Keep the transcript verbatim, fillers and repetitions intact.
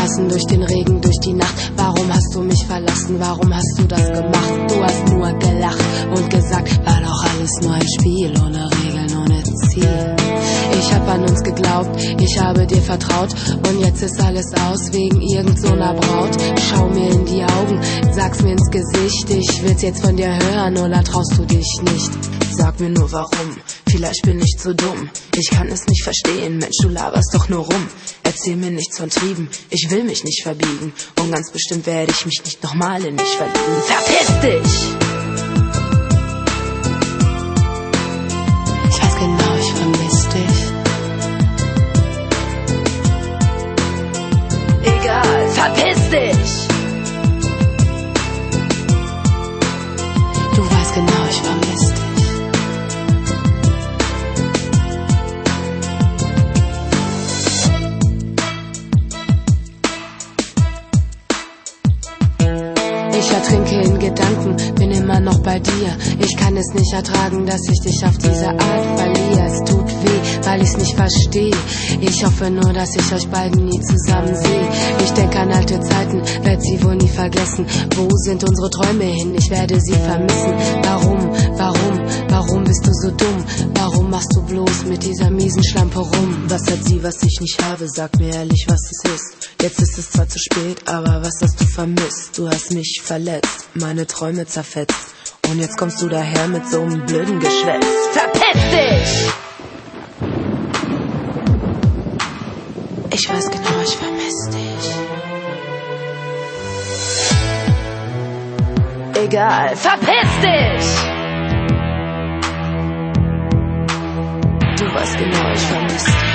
Straßen, durch den Regen, durch die Nacht. Warum hast du mich verlassen? Warum hast du das gemacht? Du hast nur gelacht und gesagt, war doch alles nur ein Spiel, ohne Regeln, ohne Ziel. Ich hab an uns geglaubt, ich habe dir vertraut und jetzt ist alles aus wegen irgend so einer Braut. Schau mir in die Augen, sag's mir ins Gesicht, ich will's jetzt von dir hören oder traust du dich nicht? Sag mir nur warum, vielleicht bin ich zu dumm. Ich kann es nicht verstehen, Mensch, du laberst doch nur rum. Erzähl mir nichts von Trieben, ich will mich nicht verbiegen. Und ganz bestimmt werde ich mich nicht nochmal in dich verlieben. Verpiss dich! Ich weiß genau, ich vermiss dich. Egal, verpiss dich! Du weißt genau, ich vermiss dich. Ich ertrinke in Gedanken, bin immer noch bei dir. Ich kann es nicht ertragen, dass ich dich auf diese Art verliere. Es tut weh, weil ich's nicht verstehe. Ich hoffe nur, dass ich euch beiden nie zusammen sehe. Ich denke an alte Zeiten, werd sie wohl nie vergessen. Wo sind unsere Träume hin? Ich werde sie vermissen. Warum, warum, warum bist du so dumm? Warum machst du bloß mit dieser miesen Schlampe rum? Was hat sie, was ich nicht habe? Sag mir ehrlich, was es ist. Jetzt ist es zwar zu spät, aber was hast du vermisst? Du hast mich verletzt, meine Träume zerfetzt. Und jetzt kommst du daher mit so einem blöden Geschwätz. Verpiss dich! Ich weiß genau, ich vermiss dich. Egal, verpiss dich! Du weißt genau, ich vermiss dich.